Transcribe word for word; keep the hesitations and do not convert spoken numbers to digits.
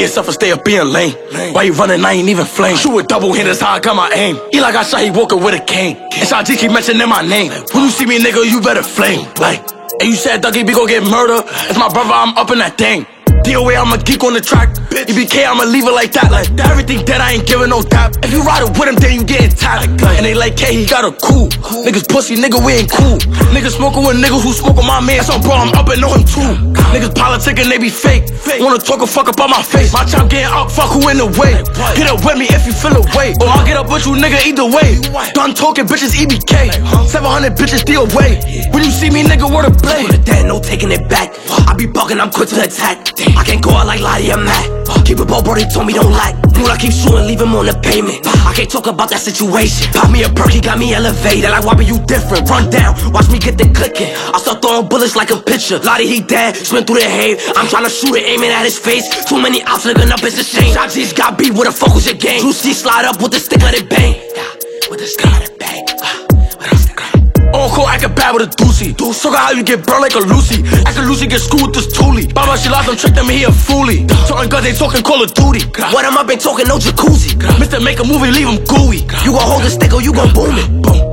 yourself and stay up being lame. Why you running, I ain't even flame. Shoot with double hand, that's how I got my aim. Eli got shot, he walking with a cane. And Shot G keep mentioning my name. When you see me, nigga, you better flame. Like, and you said Dougie B gon' get murdered. It's my brother, I'm up in that thing. D O A, I'm a geek on the track. E B K, I'ma leave it like that. Like that. Everything dead, I ain't giving no tap. If you ride it with him, then you getting tapped. And they like, hey, he got a cool. Niggas pussy, nigga, we ain't cool. Niggas smoking with niggas who smoking my man. So bro, I'm up and know him too. Niggas politicking, they be fake. Wanna talk a fuck up on my face. My chop getting up, fuck who in the way. Get up with me if you feel away. Or I'll get up with you, nigga, either way. Done talking, bitches, E B K. seven hundred bitches, D O A. When you see me, nigga, word a blade. That no taking it back. I be bugging, I'm quick to attack. I can't go out like Lottie, I'm mad. Keep it ball, bro, they told me don't like. Dude, I keep shooting, leave him on the pavement. I can't talk about that situation. Pop me a perk, he got me elevated. Like, why be you different? Run down, watch me get the clicking. I start throwing bullets like a pitcher. Lottie, he dead, spin through the hay. I'm trying to shoot it, aiming at his face. Too many outs looking up, it's a shame. Shot G's got beat with a focus your game. You see, slide up with the stick, let it bang. With the stick, let it bang. On call, acting bad with a doozy. So how you get burned like a Lucy. Acting Lucy get screwed with this toolie. Baba, she lost them, tricked them, he a foolie. Talking guns, they talking Call of Duty. What am I been talking, no jacuzzi. Mister Make a movie, leave him gooey. You gon' hold the stick or you gon' boom it. Boom.